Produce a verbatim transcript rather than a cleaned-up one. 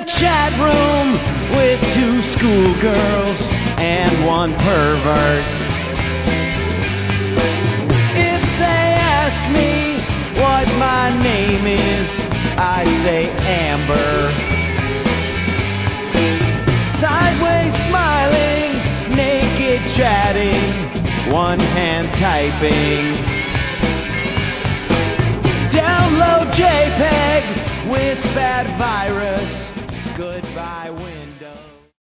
a chat room with two schoolgirls and one pervert. If they ask me what my name is, I say Amber. Sideways smiling, naked chatting, one hand typing. Download JPEG with bad virus. Goodbye, Windows.